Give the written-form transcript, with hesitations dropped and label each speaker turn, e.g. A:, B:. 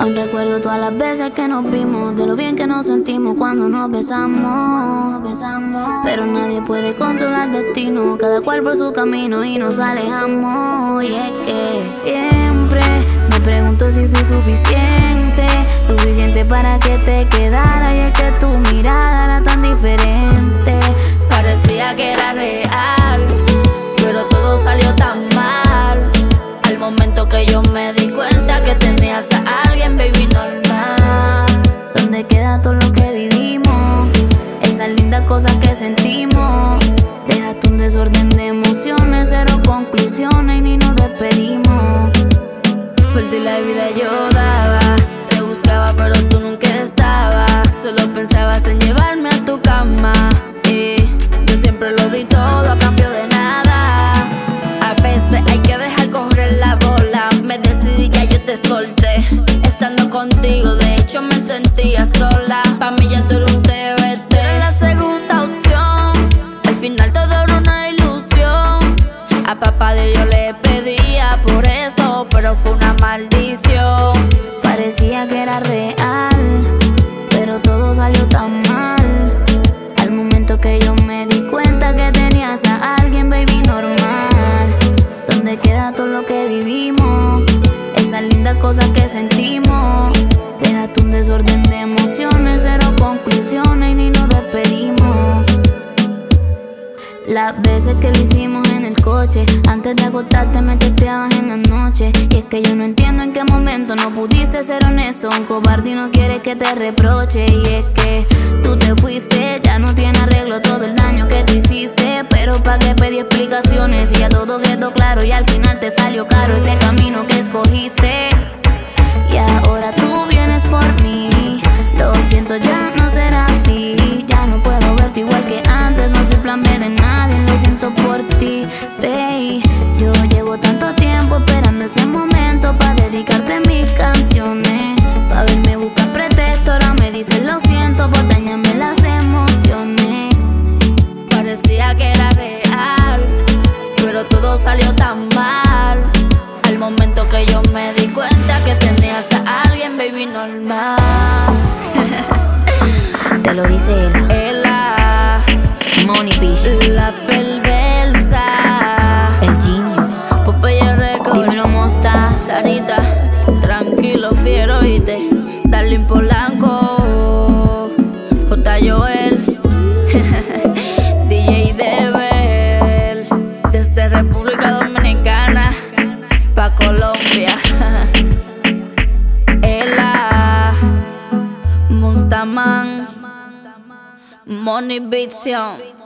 A: Aún recuerdo todas las veces que nos vimos, de lo bien que nos sentimos cuando nos besamos. Pero nadie puede controlar el destino, cada cual por su camino y nos alejamos. Y es que siempre me pregunto si fui suficiente para que te quedara. Y es que tu mirada era tan diferente,
B: parecía que era real, pero todo salió tan mal. Al momento que yo me di cuenta que tenías a alguien, baby, normal.
A: ¿Dónde queda todo lo que vivimos? Esas lindas cosas que sentimos. Dejaste un desorden de emociones, cero conclusiones y ni nos despedimos.
B: Por ti la vida yo daba, te buscaba pero tú nunca estabas. Solo pensabas en llevarme a tu cama y yo siempre lo di todo a cambio de nada. A veces hay que dejar correr la bola. Me decidí, ya yo te solté. Estando contigo, de hecho me sentía sola. Pa' mí ya tú eres un TBT. Eres la segunda opción. Al final todo era una ilusión. A papá de Dios le pedía por esto, pero fue una maldición.
A: Parecía que era real, pero todo salió tan mal. Al momento que yo me di cuenta que tenías a alguien, baby, normal. ¿Dónde queda todo lo que vivimos? Esas lindas cosas que sentimos. Dejaste un desorden de emociones, cero conclusiones y ni nos despedimos. Las veces que lo hicimos en el coche, antes de acostarte me testeabas en la noche. Y es que yo no entiendo en qué momento no pudiste ser honesto. Un cobarde y no quiere que te reproche. Y es que tú te fuiste, ya no tiene arreglo todo el daño que tú hiciste. Pero pa' que pedí explicaciones y ya todo quedó claro. Y al final te salió caro ese camino que escogiste. Y ahora tú vienes por mí. Lo siento, ya no será así. Ya no puedo verte igual que antes. No soy plan B de nadie, lo siento por ti, baby. Yo llevo tanto tiempo esperando ese momento pa' dedicarte mis canciones. Pa' verme buscar pretexto, ahora me dices lo siento por dañarme las emociones.
B: Parecía que era real, pero todo salió tan mal. Al momento que yo me di cuenta que tenías a alguien, baby, normal.
A: Te lo dice él.
B: Ella,
A: Money Bitch,
B: la perversa,
A: el genius,
B: Popeye Records.
A: Dímelo Mosta,
B: Sarita, tranquilo, fiero, oíste. Darlene Polanco, J. Joel, DJ Debel. Desde República Dominicana pa' Colombia. Ella, Mustaman, Money Bitch.